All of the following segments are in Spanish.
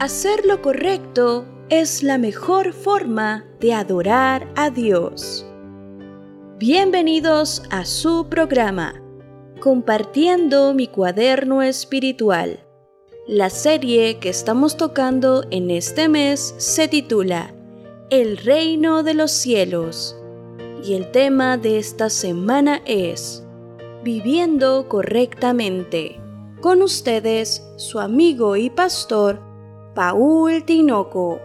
Hacer lo correcto es la mejor forma de adorar a Dios. Bienvenidos a su programa, Compartiendo mi cuaderno espiritual. La serie que estamos tocando en este mes se titula El Reino de los Cielos y el tema de esta semana es Viviendo correctamente. Con ustedes, su amigo y pastor, Paul Tinoco.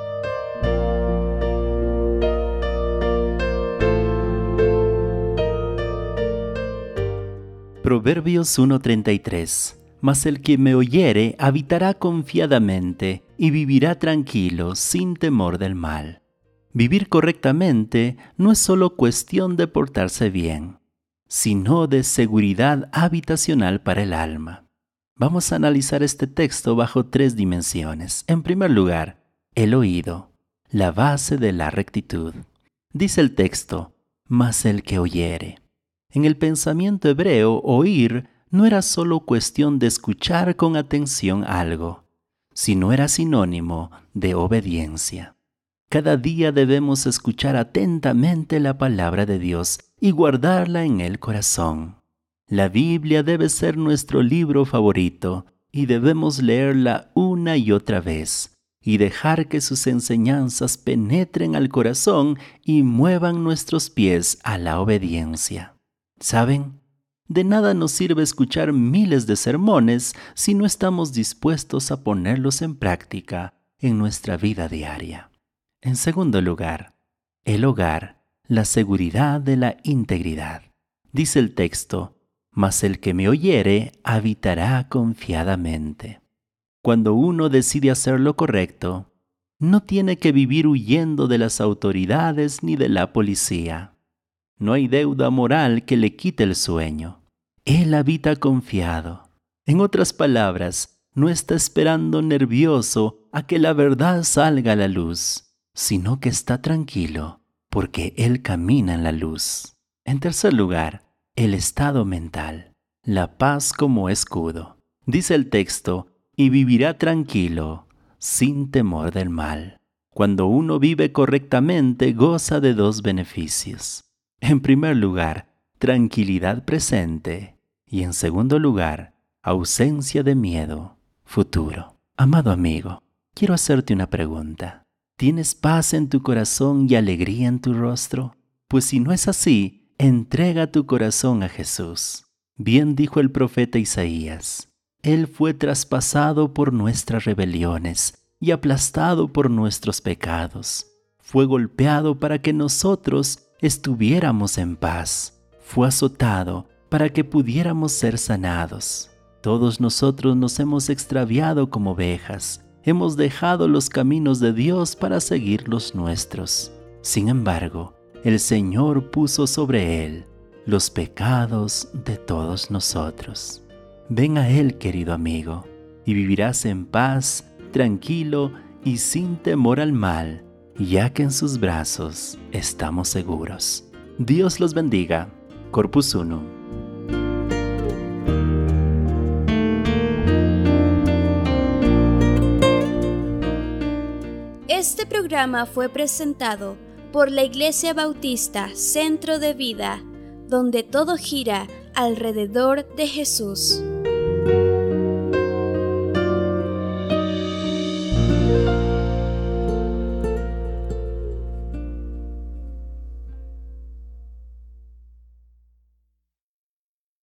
Proverbios 1:33. Mas el que me oyere habitará confiadamente y vivirá tranquilo sin temor del mal. Vivir correctamente no es solo cuestión de portarse bien, sino de seguridad habitacional para el alma. Vamos a analizar este texto bajo 3 dimensiones. En primer lugar, el oído, la base de la rectitud. Dice el texto, mas el que oyere. En el pensamiento hebreo, oír no era solo cuestión de escuchar con atención algo, sino era sinónimo de obediencia. Cada día debemos escuchar atentamente la palabra de Dios y guardarla en el corazón. La Biblia debe ser nuestro libro favorito y debemos leerla una y otra vez y dejar que sus enseñanzas penetren al corazón y muevan nuestros pies a la obediencia. ¿Saben? De nada nos sirve escuchar miles de sermones si no estamos dispuestos a ponerlos en práctica en nuestra vida diaria. En segundo lugar, el hogar, la seguridad de la integridad. Dice el texto, mas el que me oyere habitará confiadamente. Cuando uno decide hacer lo correcto, no tiene que vivir huyendo de las autoridades ni de la policía. No hay deuda moral que le quite el sueño. Él habita confiado. En otras palabras, no está esperando nervioso a que la verdad salga a la luz, sino que está tranquilo porque Él camina en la luz. En tercer lugar, el estado mental, la paz como escudo. Dice el texto, y vivirá tranquilo, sin temor del mal. Cuando uno vive correctamente, goza de 2 beneficios. En primer lugar, tranquilidad presente y en segundo lugar, ausencia de miedo futuro. Amado amigo, quiero hacerte una pregunta. ¿Tienes paz en tu corazón y alegría en tu rostro? Pues si no es así, entrega tu corazón a Jesús. Bien dijo el profeta Isaías, Él fue traspasado por nuestras rebeliones y aplastado por nuestros pecados. Fue golpeado para que nosotros estuviéramos en paz. Fue azotado para que pudiéramos ser sanados. Todos nosotros nos hemos extraviado como ovejas. Hemos dejado los caminos de Dios para seguir los nuestros. Sin embargo, el Señor puso sobre Él los pecados de todos nosotros. Ven a Él, querido amigo, y vivirás en paz, tranquilo y sin temor al mal, ya que en sus brazos estamos seguros. Dios los bendiga. Corpus Unum. Este programa fue presentado por la Iglesia Bautista Centro de Vida, donde todo gira alrededor de Jesús.